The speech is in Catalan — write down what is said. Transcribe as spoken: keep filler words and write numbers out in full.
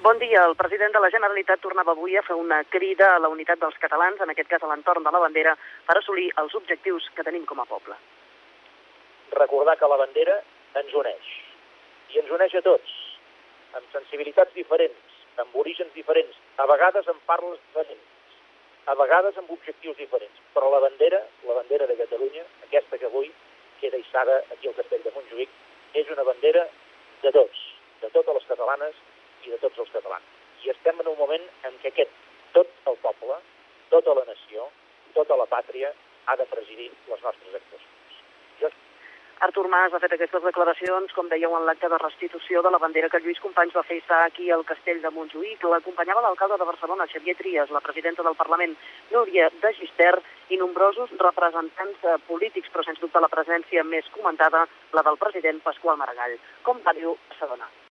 Bon dia. El president de la Generalitat tornava avui a fer una crida a la unitat dels catalans, en aquest cas a l'entorn de la bandera, per assolir els objectius que tenim com a poble. Recordar que la bandera ens uneix, i ens uneix a tots, amb sensibilitats diferents, amb orígens diferents, a vegades amb parles diferents, a vegades amb objectius diferents, però la bandera, la bandera de Catalunya, aquesta que avui queda hissada aquí al Castell de Montjuïc, és una bandera de tots, de totes les catalanes i de tots els catalans. I estem en un moment en què aquest, tot el poble, tota la nació, tota la pàtria ha de presidir les nostres actuacions. Jo... Artur Mas ha fet aquestes declaracions, com dèieu, en l'acte de restitució de la bandera que Lluís Companys va fer estar aquí al Castell de Montjuïc. L'acompanyava l'alcalde de Barcelona, Xavier Trias, la presidenta del Parlament, Núria de Gispert, i nombrosos representants eh, polítics, però sens dubte la presència més comentada, la del president Pasqual Maragall. Com va dir, s'adona.